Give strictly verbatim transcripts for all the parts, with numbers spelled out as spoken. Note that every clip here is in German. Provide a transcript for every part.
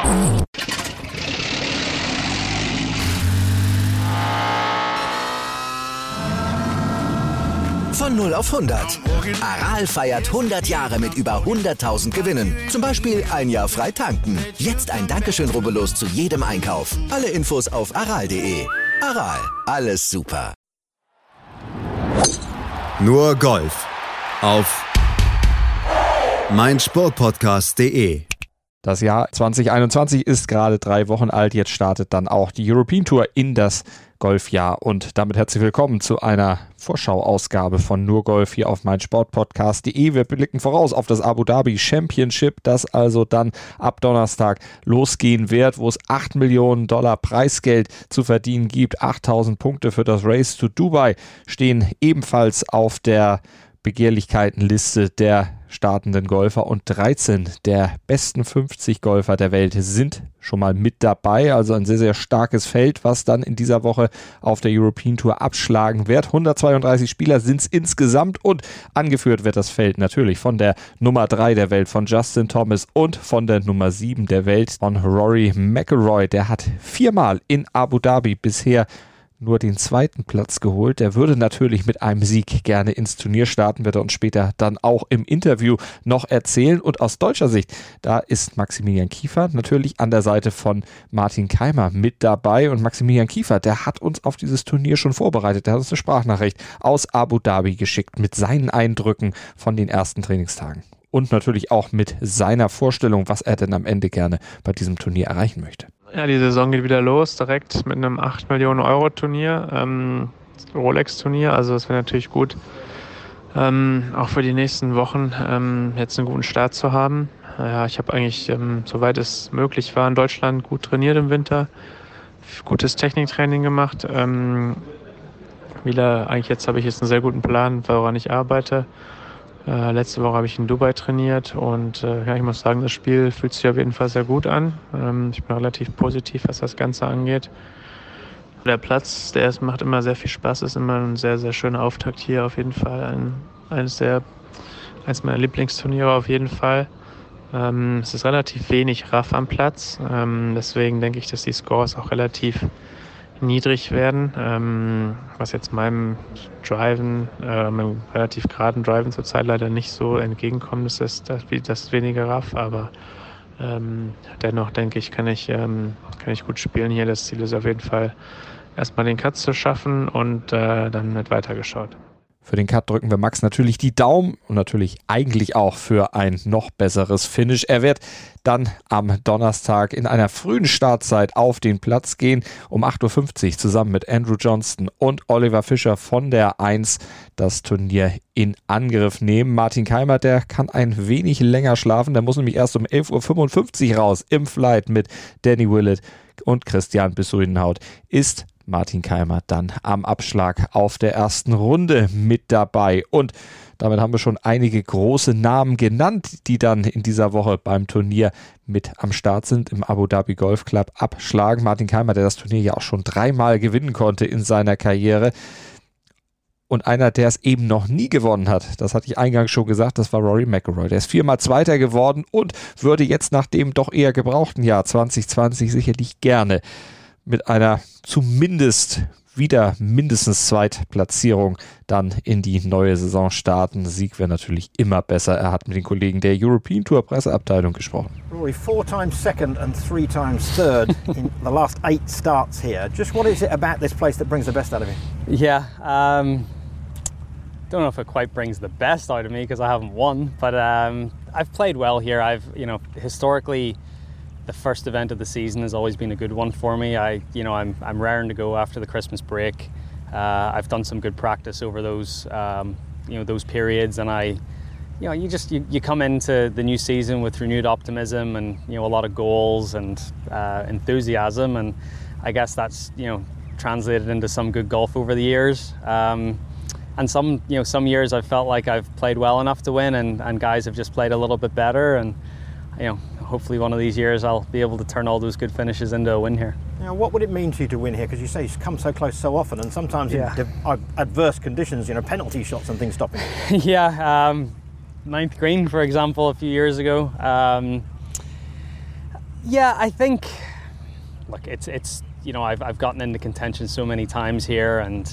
Von null auf hundert. Aral feiert hundert Jahre mit über hunderttausend Gewinnen. Zum Beispiel ein Jahr frei tanken. Jetzt ein Dankeschön, rubbellos zu jedem Einkauf. Alle Infos auf aral punkt de. Aral, alles super. Nur Golf auf meinsportpodcast punkt de. Das Jahr zwanzig einundzwanzig ist gerade drei Wochen alt. Jetzt startet dann auch die European Tour in das Golfjahr. Und damit herzlich willkommen zu einer Vorschau-Ausgabe von Nur Golf hier auf meinsportpodcast punkt de. Wir blicken voraus auf das Abu Dhabi Championship, das also dann ab Donnerstag losgehen wird, wo es acht Millionen Dollar Preisgeld zu verdienen gibt. achttausend Punkte für das Race to Dubai stehen ebenfalls auf der Begehrlichkeitenliste der startenden Golfer und dreizehn der besten fünfzig Golfer der Welt sind schon mal mit dabei. Also ein sehr, sehr starkes Feld, was dann in dieser Woche auf der European Tour abschlagen wird. hundertzweiunddreißig Spieler sind es insgesamt und angeführt wird das Feld natürlich von der Nummer drei der Welt, von Justin Thomas und von der Nummer sieben der Welt, von Rory McIlroy. Der hat viermal in Abu Dhabi bisher nur den zweiten Platz geholt. Der würde natürlich mit einem Sieg gerne ins Turnier starten, wird er uns später dann auch im Interview noch erzählen. Und aus deutscher Sicht, da ist Maximilian Kiefer natürlich an der Seite von Martin Kaymer mit dabei. Und Maximilian Kiefer, der hat uns auf dieses Turnier schon vorbereitet. Der hat uns eine Sprachnachricht aus Abu Dhabi geschickt mit seinen Eindrücken von den ersten Trainingstagen. Und natürlich auch mit seiner Vorstellung, was er denn am Ende gerne bei diesem Turnier erreichen möchte. Ja, die Saison geht wieder los, direkt mit einem acht Millionen Euro Turnier, ähm, Rolex-Turnier, also das wäre natürlich gut, ähm, auch für die nächsten Wochen ähm, jetzt einen guten Start zu haben. Ja, ich habe eigentlich, ähm, soweit es möglich war, in Deutschland gut trainiert im Winter, gutes Techniktraining gemacht. Ähm, wieder, eigentlich jetzt habe ich jetzt einen sehr guten Plan, woran ich arbeite. Äh, letzte Woche habe ich in Dubai trainiert und äh, ja, ich muss sagen, das Spiel fühlt sich auf jeden Fall sehr gut an. Ähm, ich bin relativ positiv, was das Ganze angeht. Der Platz, der ist, macht immer sehr viel Spaß, ist immer ein sehr, sehr schöner Auftakt hier auf jeden Fall. Ein, eines, der, eines meiner Lieblingsturniere auf jeden Fall. Ähm, es ist relativ wenig Raff am Platz, ähm, deswegen denke ich, dass die Scores auch relativ niedrig werden, ähm, was jetzt meinem Driven, äh, meinem relativ geraden Driven zurzeit leider nicht so entgegenkommt, ist das, das, das weniger Raff, aber ähm, dennoch denke ich, kann ich, ähm, kann ich gut spielen hier. Das Ziel ist auf jeden Fall, erstmal den Cut zu schaffen und äh, dann wird weitergeschaut. Für den Cut drücken wir Max natürlich die Daumen und natürlich eigentlich auch für ein noch besseres Finish. Er wird dann am Donnerstag in einer frühen Startzeit auf den Platz gehen, um acht Uhr fünfzig zusammen mit Andrew Johnston und Oliver Fischer von der eins das Turnier in Angriff nehmen. Martin Kaymer, der kann ein wenig länger schlafen, der muss nämlich erst um elf Uhr fünfundfünfzig raus im Flight mit Danny Willett und Christian Besuidenhout. Ist Martin Kaymer dann am Abschlag auf der ersten Runde mit dabei. Und damit haben wir schon einige große Namen genannt, die dann in dieser Woche beim Turnier mit am Start sind, im Abu Dhabi Golf Club abschlagen. Martin Kaymer, der das Turnier ja auch schon dreimal gewinnen konnte in seiner Karriere. Und einer, der es eben noch nie gewonnen hat, das hatte ich eingangs schon gesagt, das war Rory McIlroy. Der ist viermal Zweiter geworden und würde jetzt nach dem doch eher gebrauchten Jahr zwanzig zwanzig sicherlich gerne mit einer zumindest wieder mindestens Zweitplatzierung dann in die neue Saison starten. Sieg wäre natürlich immer besser. Er hat mit den Kollegen der European Tour Presseabteilung gesprochen. Rory, four times second and three times third in the last eight starts here. Just what is it about this place that brings the best out of you? Yeah, um, don't know if it quite brings the best out of me because I haven't won, but um, I've played well here. I've, you know, historically, the first event of the season has always been a good one for me. I, you know, I'm I'm raring to go after the Christmas break. Uh, I've done some good practice over those, um, you know, those periods, and I, you know, you just you, you come into the new season with renewed optimism and you know a lot of goals and uh, enthusiasm, and I guess that's you know translated into some good golf over the years. Um, and some you know some years I've felt like I've played well enough to win, and, and guys have just played a little bit better, and you know. Hopefully one of these years I'll be able to turn all those good finishes into a win here. Now, what would it mean to you to win here? Because you say you've come so close so often, and sometimes yeah. in div- adverse conditions, you know, penalty shots and things stopping you. yeah, um, ninth green, for example, a few years ago. Um, Yeah, I think, look, it's, it's you know, I've, I've gotten into contention so many times here, and,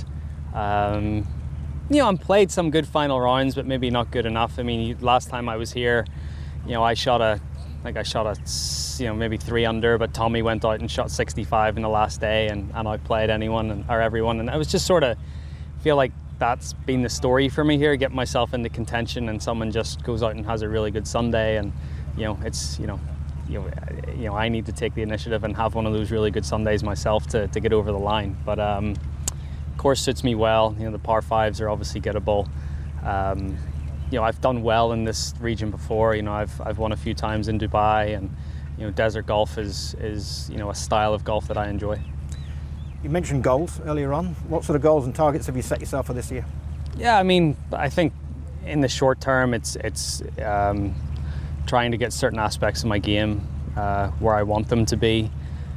um, you know, I've played some good final rounds, but maybe not good enough. I mean, last time I was here, you know, I shot a, like I shot a, you know, maybe three under, but Tommy went out and shot sixty-five in the last day, and, and outplayed anyone and, or everyone. And I was just sort of feel like that's been the story for me here, get myself into contention, and someone just goes out and has a really good Sunday, and, you know, it's, you know, you know, you know, I need to take the initiative and have one of those really good Sundays myself to, to get over the line. But um, course suits me well. You know, the par fives are obviously gettable. Um, you know, I've done well in this region before. You know, I've I've won a few times in Dubai, and you know, desert golf is is you know a style of golf that I enjoy. You mentioned goals earlier on. What sort of goals and targets have you set yourself for this year? Yeah, I mean, I think in the short term, it's it's um, trying to get certain aspects of my game uh, where I want them to be.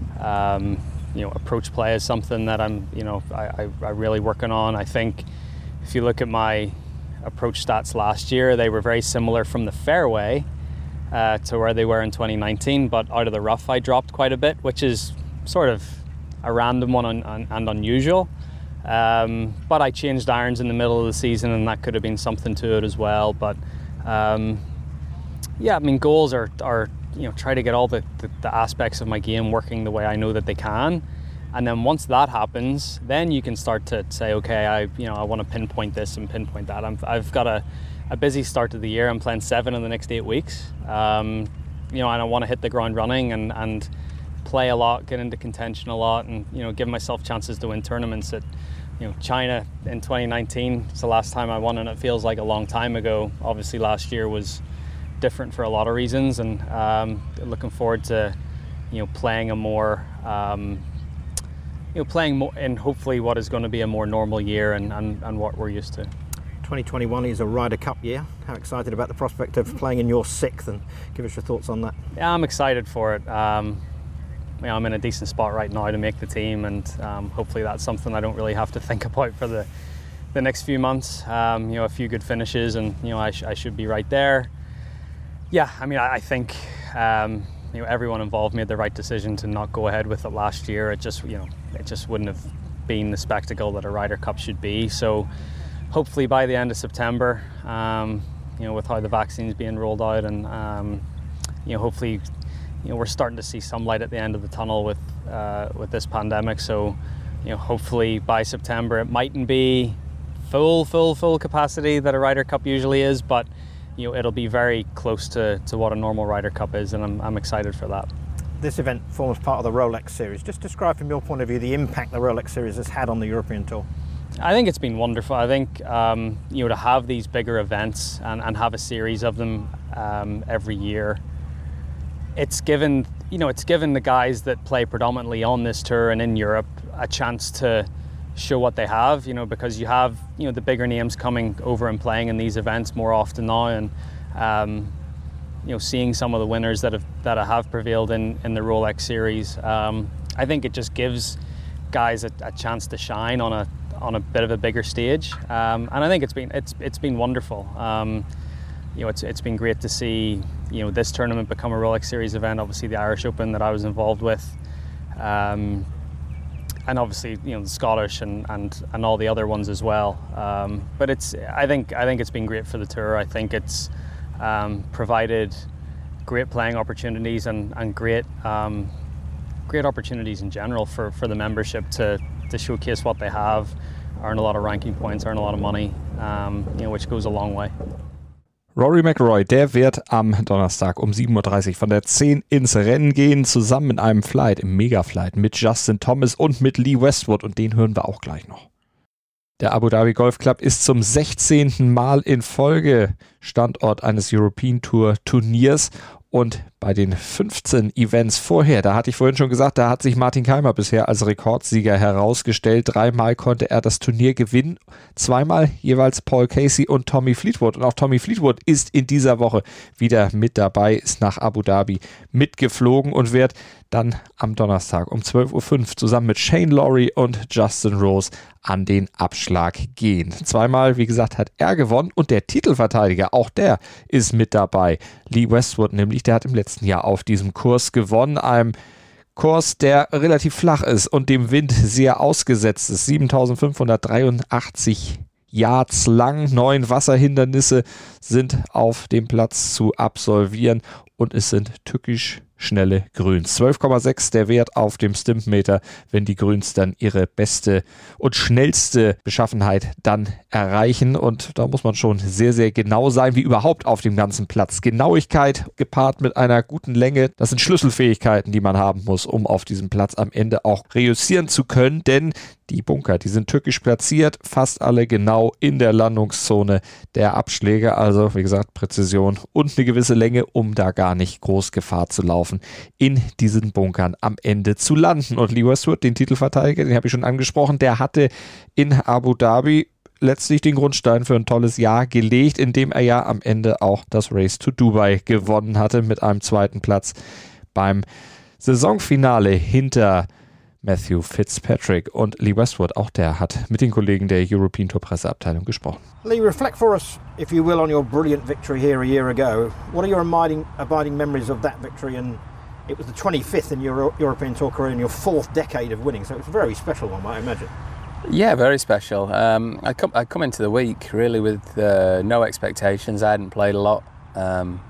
Um, you know, approach play is something that I'm, you know, I, I, I really working on. I think if you look at my approach stats last year, they were very similar from the fairway uh, to where they were in twenty nineteen, but out of the rough I dropped quite a bit, which is sort of a random one and, and, and unusual. Um, but I changed irons in the middle of the season, and that could have been something to it as well. But um, yeah, I mean, goals are, are you know, try to get all the, the, the aspects of my game working the way I know that they can. And then once that happens, then you can start to say, okay, I you know I want to pinpoint this and pinpoint that. I'm, I've got a, a busy start to the year. I'm playing seven in the next eight weeks. Um, you know, and I want to hit the ground running and, and play a lot, get into contention a lot, and you know, give myself chances to win tournaments. At you know, China in twenty nineteen, it's the last time I won, and it feels like a long time ago. Obviously, last year was different for a lot of reasons, and um, looking forward to you know playing a more um, you know playing more in hopefully what is going to be a more normal year and, and, and what we're used to. twenty twenty-one is a Ryder Cup year. How excited about the prospect of playing in your sixth, and give us your thoughts on that. Yeah, I'm excited for it. Um, you know, I'm in a decent spot right now to make the team, and um, hopefully that's something I don't really have to think about for the the next few months. Um, you know, a few good finishes, and you know I, sh- I should be right there. Yeah, I mean, I, I think um, you know everyone involved made the right decision to not go ahead with it last year. It just you know it just wouldn't have been the spectacle that a Ryder Cup should be. So hopefully by the end of September, um, you know, with how the vaccine's being rolled out, and um, you know, hopefully, you know, we're starting to see some light at the end of the tunnel with uh, with this pandemic. So, you know, hopefully by September it mightn't be full, full, full capacity that a Ryder Cup usually is, but you know, it'll be very close to, to what a normal Ryder Cup is, and I'm I'm excited for that. This event forms part of the Rolex Series. Just describe from your point of view the impact the Rolex Series has had on the European Tour. I think it's been wonderful. I think um, you know to have these bigger events and, and have a series of them um, every year. It's given you know it's given the guys that play predominantly on this tour and in Europe a chance to show what they have. You know because you have you know the bigger names coming over and playing in these events more often now, and um, you know seeing some of the winners that have that have prevailed in, in the Rolex Series. Um, I think it just gives guys a, a chance to shine on a on a bit of a bigger stage, um, and I think it's been it's it's been wonderful. Um, you know, it's it's been great to see you know this tournament become a Rolex Series event. Obviously, the Irish Open that I was involved with, um, and obviously you know the Scottish and, and, and all the other ones as well. Um, but it's I think I think it's been great for the tour. I think it's um, provided great playing opportunities and and great um, great opportunities in general for, for the membership to. to showcase what they have, earn a lot of ranking points, earn a lot of money, um, you know, which goes a long way. Rory McIlroy, der wird am Donnerstag um sieben Uhr dreißig von der zehn ins Rennen gehen, zusammen in einem Flight, im Mega-Flight mit Justin Thomas und mit Lee Westwood, und den hören wir auch gleich noch. Der Abu Dhabi Golf Club ist zum sechzehnten Mal in Folge Standort eines European Tour Turniers. Und bei den fünfzehn Events vorher, da hatte ich vorhin schon gesagt, da hat sich Martin Kaymer bisher als Rekordsieger herausgestellt. Dreimal konnte er das Turnier gewinnen, zweimal jeweils Paul Casey und Tommy Fleetwood. Und auch Tommy Fleetwood ist in dieser Woche wieder mit dabei, ist nach Abu Dhabi mitgeflogen und wird dann am Donnerstag um zwölf Uhr fünf zusammen mit Shane Lowry und Justin Rose an den Abschlag gehen. Zweimal, wie gesagt, hat er gewonnen, und der Titelverteidiger, auch der ist mit dabei. Lee Westwood nämlich, der hat im letzten letzten Jahr auf diesem Kurs gewonnen. Einem Kurs, der relativ flach ist und dem Wind sehr ausgesetzt ist. siebentausendfünfhundertdreiundachtzig Yards lang, neun Wasserhindernisse sind auf dem Platz zu absolvieren und es sind tückisch schnelle Grüns. zwölf Komma sechs der Wert auf dem Stimpmeter, wenn die Grüns dann ihre beste und schnellste Beschaffenheit dann erreichen. Und da muss man schon sehr, sehr genau sein, wie überhaupt auf dem ganzen Platz. Genauigkeit gepaart mit einer guten Länge, das sind Schlüsselfähigkeiten, die man haben muss, um auf diesem Platz am Ende auch reüssieren zu können. Denn die Bunker, die sind tückisch platziert, fast alle genau in der Landungszone der Abschläge. Also, wie gesagt, Präzision und eine gewisse Länge, um da gar nicht groß Gefahr zu laufen, in diesen Bunkern am Ende zu landen. Und Lee Westwood, den Titelverteidiger, den habe ich schon angesprochen, der hatte in Abu Dhabi letztlich den Grundstein für ein tolles Jahr gelegt, indem er ja am Ende auch das Race to Dubai gewonnen hatte mit einem zweiten Platz beim Saisonfinale hinter Matthew Fitzpatrick. Und Lee Westwood, auch der hat mit den Kollegen der European Tour Presseabteilung gesprochen. Lee, reflect for us, if you will, on your brilliant victory here a year ago. What are your abiding, abiding memories of that victory? And it was the twenty-fifth in your European Tour career and your fourth decade of winning, so it's a very special one, I imagine. Yeah, very special. Um, I come I come into the week really with uh, no expectations. I hadn't played a lot. Um,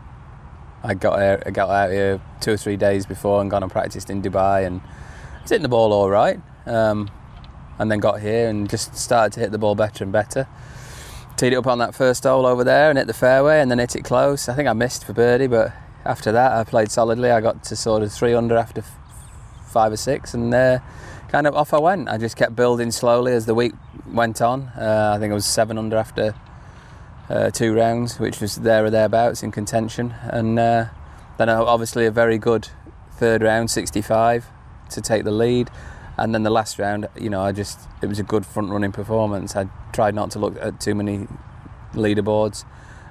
I got here, I got out here two or three days before and gone and practiced in Dubai, and I was hitting the ball all right. Um, and then got here and just started to hit the ball better and better. Teed it up on that first hole over there and hit the fairway, and then hit it close. I think I missed for birdie, but after that I played solidly. I got to sort of three under after f- five or six, and uh, kind of off I went. I just kept building slowly as the week went on. Uh, I think I was seven under after uh, two rounds, which was there or thereabouts in contention. And uh, then obviously a very good third round, sixty-five, to take the lead. And then the last round, you know, I just, it was a good front running performance. I tried not to look at too many leaderboards.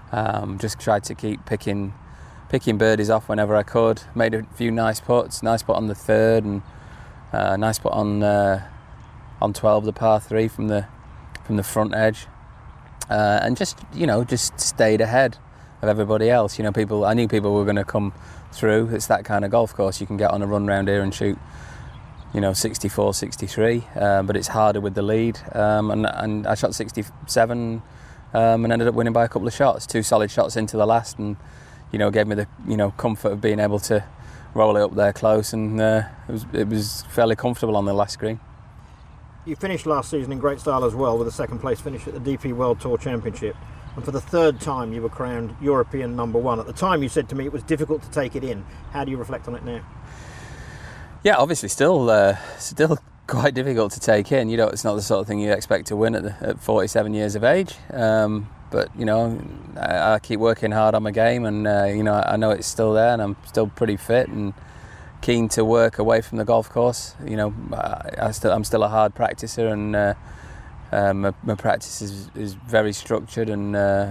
Um, just tried to keep picking picking birdies off whenever I could. Made a few nice putts, nice putt on the third, and uh, nice putt on uh, on twelve, the par three from the from the front edge, uh, and just you know just stayed ahead of everybody else. You know, people. I knew people were going to come through. It's that kind of golf course. You can get on a run round here and shoot, you know, sixty-four, sixty-three, uh, but it's harder with the lead. Um, and and I shot sixty-seven um, and ended up winning by a couple of shots, two solid shots into the last, and you know, gave me the you know comfort of being able to roll it up there close, and uh, it was it was fairly comfortable on the last green. You finished last season in great style as well, with a second place finish at the D P World Tour Championship, and for the third time you were crowned European number one. At the time you said to me it was difficult to take it in. How do you reflect on it now? Yeah, obviously still uh, still quite difficult to take in. You know, it's not the sort of thing you expect to win at, the, at forty-seven years of age. Um, but you know, I, I keep working hard on my game, and uh, you know, I know it's still there, and I'm still pretty fit and keen to work away from the golf course. You know, I, I still, I'm still a hard practicer, and uh, uh, my, my practice is, is very structured, and uh,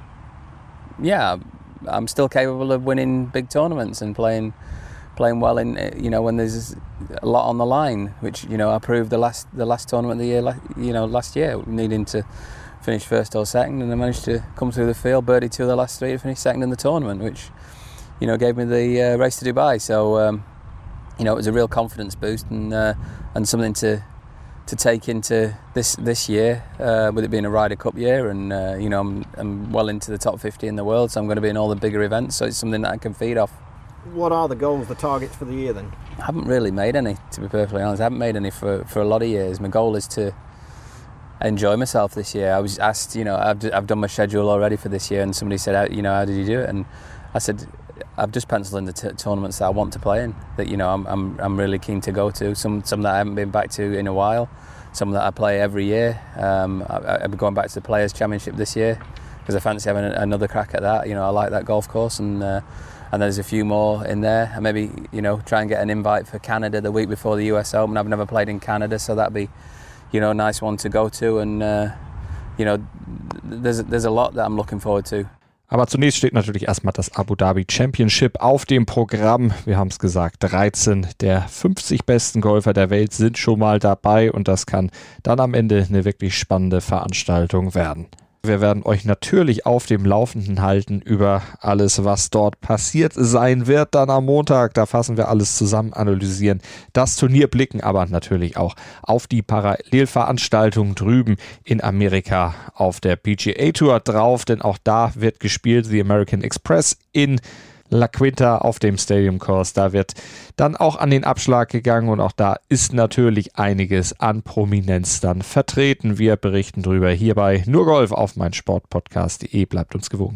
yeah, I'm still capable of winning big tournaments and playing. Playing well in, you know, when there's a lot on the line, which you know I proved the last the last tournament of the year, you know, last year, needing to finish first or second, and I managed to come through the field, birdie two of the last three to finish second in the tournament, which you know gave me the uh, race to Dubai. So um, you know it was a real confidence boost, and uh, and something to to take into this this year, uh, with it being a Ryder Cup year, and uh, you know I'm I'm well into the top fifty in the world, so I'm going to be in all the bigger events, so it's something that I can feed off. What are the goals, the targets for the year then? I haven't really made any, to be perfectly honest. I haven't made any for, for a lot of years. My goal is to enjoy myself this year. I was asked, you know, I've, I've done my schedule already for this year, and somebody said, you know, how did you do it? And I said, I've just penciled in the t- tournaments that I want to play in, that, you know, I'm I'm I'm really keen to go to. Some some that I haven't been back to in a while, some that I play every year. Um, I, I'll be going back to the Players' Championship this year because I fancy having another crack at that. You know, I like that golf course, and uh, and there's a few more in there. And maybe, you know, try and get an invite for Canada the week before the U S Open. I've never played in Canada, so that'd be, you know, a nice one to go to. And, uh, you know, there's, there's a lot that I'm looking forward to. Aber zunächst steht natürlich erstmal das Abu Dhabi Championship auf dem Programm. Wir haben es gesagt, dreizehn der fünfzig besten Golfer der Welt sind schon mal dabei und das kann dann am Ende eine wirklich spannende Veranstaltung werden. Wir werden euch natürlich auf dem Laufenden halten über alles, was dort passiert sein wird. Dann am Montag, da fassen wir alles zusammen, analysieren das Turnier, blicken aber natürlich auch auf die Parallelveranstaltung drüben in Amerika auf der P G A Tour drauf, denn auch da wird gespielt, The American Express in La Quinta auf dem Stadium Course. Da wird dann auch an den Abschlag gegangen und auch da ist natürlich einiges an Prominenz dann vertreten. Wir berichten drüber hier bei Nur Golf auf meinsportpodcast punkt de. Bleibt uns gewogen.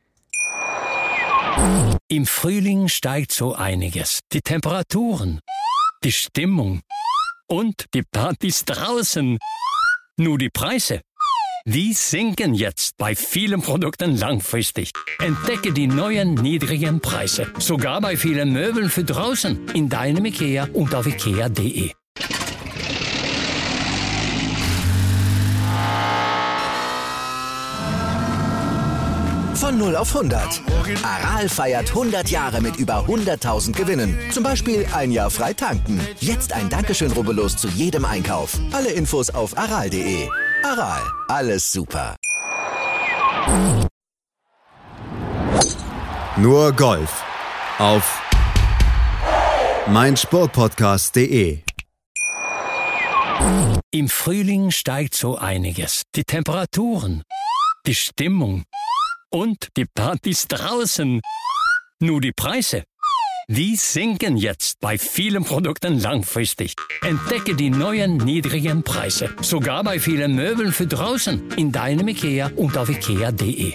Im Frühling steigt so einiges. Die Temperaturen, die Stimmung und die Partys draußen. Nur die Preise, die sinken jetzt bei vielen Produkten langfristig. Entdecke die neuen niedrigen Preise. Sogar bei vielen Möbeln für draußen. In deinem IKEA und auf ikea punkt de. Von null auf hundert. Aral feiert hundert Jahre mit über hunderttausend Gewinnen. Zum Beispiel ein Jahr frei tanken. Jetzt ein Dankeschön, rubbellos zu jedem Einkauf. Alle Infos auf aral punkt de. Aral, alles super. Nur Golf auf meinsportpodcast punkt de. Im Frühling steigt so einiges. Die Temperaturen, die Stimmung und die Partys draußen. Nur die Preise, die sinken jetzt bei vielen Produkten langfristig. Entdecke die neuen niedrigen Preise. Sogar bei vielen Möbeln für draußen. In deinem IKEA und auf ikea punkt de.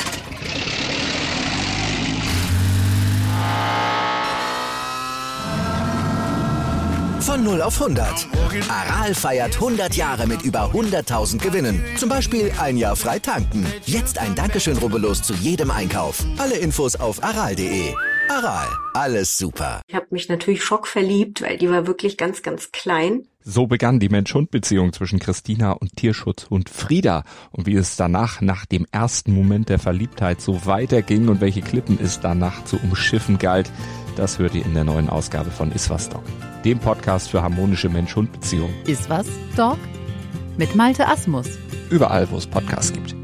Von null auf hundert. Aral feiert hundert Jahre mit über hunderttausend Gewinnen. Zum Beispiel ein Jahr frei tanken. Jetzt ein Dankeschön, rubbellos zu jedem Einkauf. Alle Infos auf aral punkt de. Aral, alles super. Ich habe mich natürlich schockverliebt, weil die war wirklich ganz, ganz klein. So begann die Mensch-Hund-Beziehung zwischen Christina und Tierschutzhund Frieda. Und wie es danach, nach dem ersten Moment der Verliebtheit, so weiterging und welche Klippen es danach zu umschiffen galt, das hört ihr in der neuen Ausgabe von Iswas Dog, dem Podcast für harmonische Mensch-Hund-Beziehungen. Iswas Dog? Mit Malte Asmus. Überall, wo es Podcasts gibt.